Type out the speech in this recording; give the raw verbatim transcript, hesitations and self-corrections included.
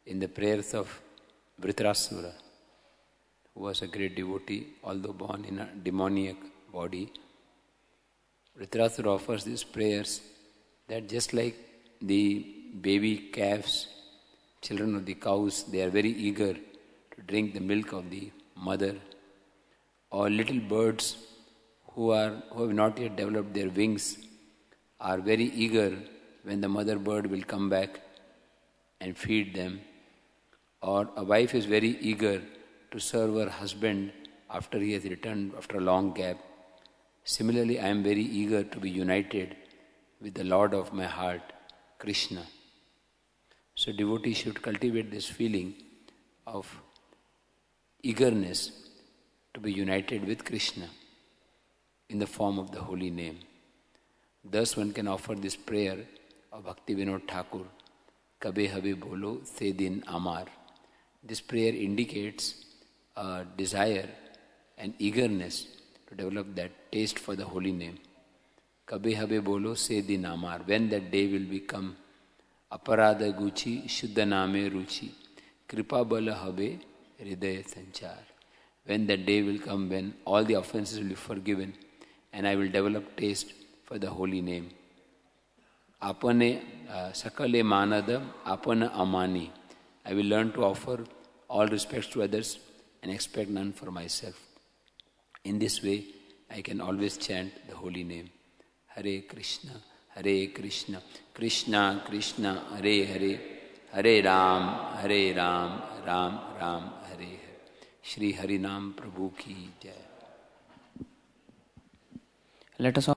in the prayers of Vritrasura, who was a great devotee, although born in a demoniac body. Vritrasura offers these prayers that just like the baby calves, children of the cows, they are very eager to drink the milk of the mother, or little birds who are who have not yet developed their wings are very eager when the mother bird will come back and feed them, or a wife is very eager to serve her husband after he has returned after a long gap. Similarly, I am very eager to be united with the Lord of my heart, Krishna. So devotees should cultivate this feeling of eagerness to be united with Krishna in the form of the holy name. Thus one can offer this prayer of Bhakti Vinod Thakur, Kabe Habe Bolo Se Din Amar. This prayer indicates a desire and eagerness to develop that taste for the holy name. Kabe Habe Bolo Se Din Amar. When that day will become Aparada Guchi Shuddha Name Ruchi Kripa Bala Habe Hridaya Sanchar. When that day will come when all the offenses will be forgiven and I will develop taste for the holy name. Apane uh, Sakale Manadam Apana Amani. I will learn to offer all respects to others and expect none for myself. In this way, I can always chant the holy name. Hare Krishna, Hare Krishna, Krishna Krishna, Hare Hare, Hare Ram, Hare Ram, Ram Ram, Hare Hare. Shri Harinam Prabhu ki jai. Let us all